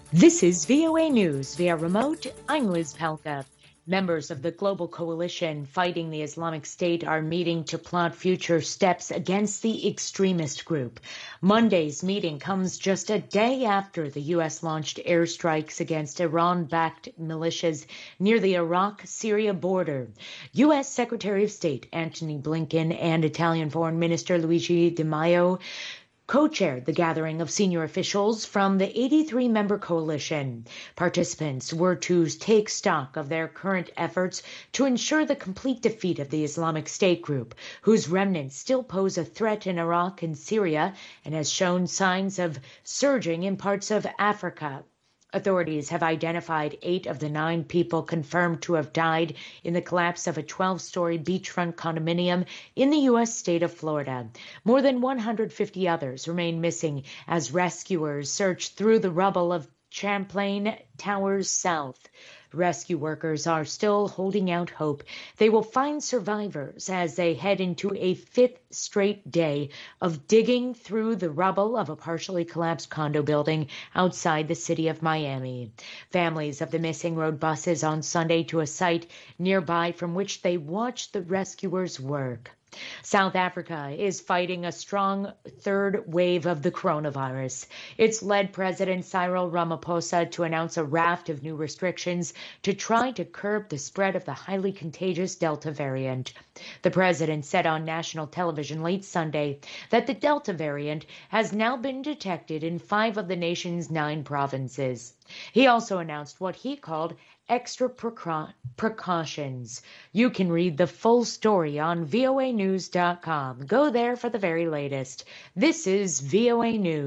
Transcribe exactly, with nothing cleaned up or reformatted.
This is V O A News via remote. I'm Liz Pelka. Members of the global coalition fighting the Islamic State are meeting to plot future steps against the extremist group. Monday's meeting comes just a day after the U S launched airstrikes against Iran-backed militias near the Iraq-Syria border. U S Secretary of State Antony Blinken and Italian Foreign Minister Luigi Di Maio co-chaired the gathering of senior officials from the eighty-three member coalition. Participants were to take stock of their current efforts to ensure the complete defeat of the Islamic State group, whose remnants still pose a threat in Iraq and Syria and has shown signs of surging in parts of Africa. Authorities have identified eight of the nine people confirmed to have died in the collapse of a twelve-story beachfront condominium in the U S state of Florida. More than one hundred fifty others remain missing as rescuers search through the rubble of Champlain Towers South. Rescue workers are still holding out hope they will find survivors as they head into a fifth straight day of digging through the rubble of a partially collapsed condo building outside the city of Miami. Families of the missing rode buses on Sunday to a site nearby from which they watched the rescuers work. South Africa is fighting a strong third wave of the coronavirus. It's led President Cyril Ramaphosa to announce a raft of new restrictions to try to curb the spread of the highly contagious Delta variant. The president said on national television late Sunday that the Delta variant has now been detected in five of the nation's nine provinces. He also announced what he called extra precau- precautions. You can read the full story on V O A news dot com. Go there for the very latest. This is V O A News.